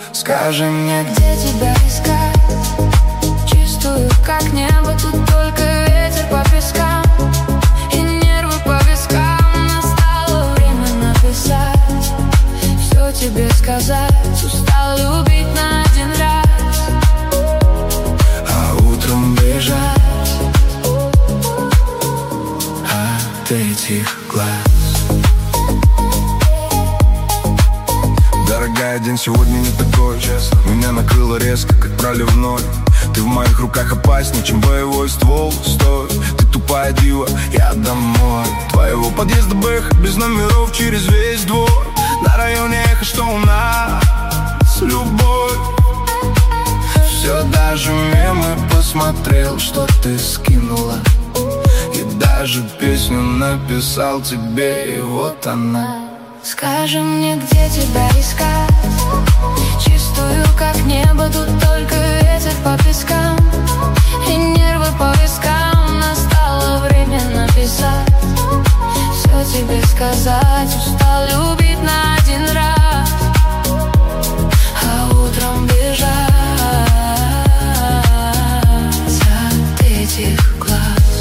Скажи мне, где тебя искать? Чистую, как небо, тут только ветер по пескам и нервы по вискам. Настало время написать, все тебе сказать. Устал любить на один раз, а утром бежать от этих глаз. Дорогая, день сегодня не такой, честно. Меня накрыло резко, как проливной. Ты в моих руках опаснее, чем боевой ствол. Стой, ты тупая дива, я домой. Твоего подъезда бэха, без номеров, через весь двор. На районе эхо, что у нас любовь. Все, даже мемы посмотрел, что ты скинула. И даже песню написал тебе, и вот она. Скажи мне, где тебя искать? Чистую, как небо, тут только ветер по пескам и нервы по вискам. Настало время написать, все тебе сказать. Устал любить на один раз, а утром бежать от этих глаз.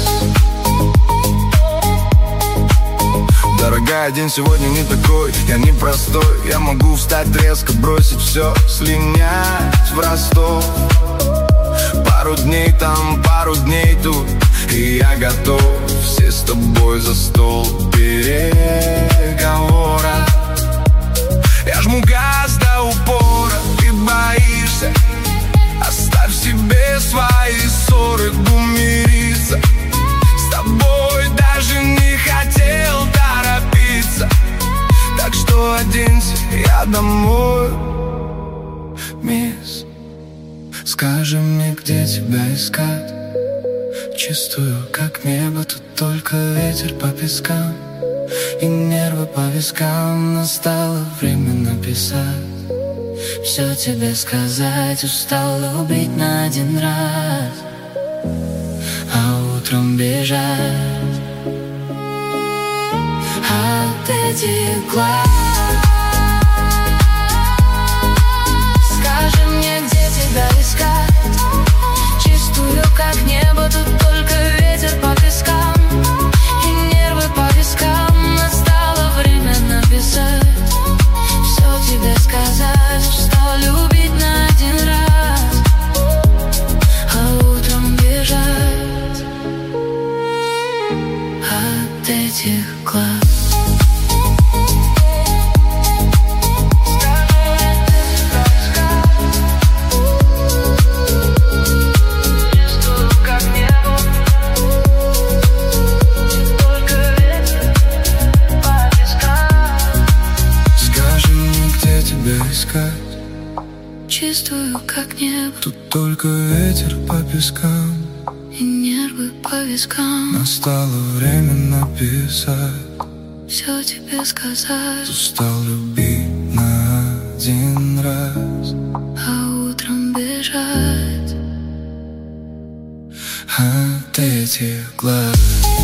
Дорогая, день сегодня не такой, я не простой. Я могу встать резко, бросить все, слинять в Ростов. Пару дней там, пару дней тут, и я готов. Все с тобой за стол переговора. Я жму газ до упора, ты боишься. Оставь себе свои ссоры, мириться. С тобой даже не хотел торопиться, так что оденься, я домой. Мисс, скажи мне, где тебя искать? Чистую, как небо, тут только ветер по пескам и нервы по вискам. Настало время написать, все тебе сказать. Устал любить на один раз, а утром бежать от этих глаз. Скажи мне, где тебя искать? Чистую, как небо, тут только ветер по пескам и нервы по вискам. Настало время написать, все тебе сказать. Устал любить на один раз, а утром бежать от этих глаз. Чистую, как небо, тут только ветер по пескам и нервы по вискам. Настало время написать, все тебе сказать. Устал любить на один раз, а утром бежать от этих глаз.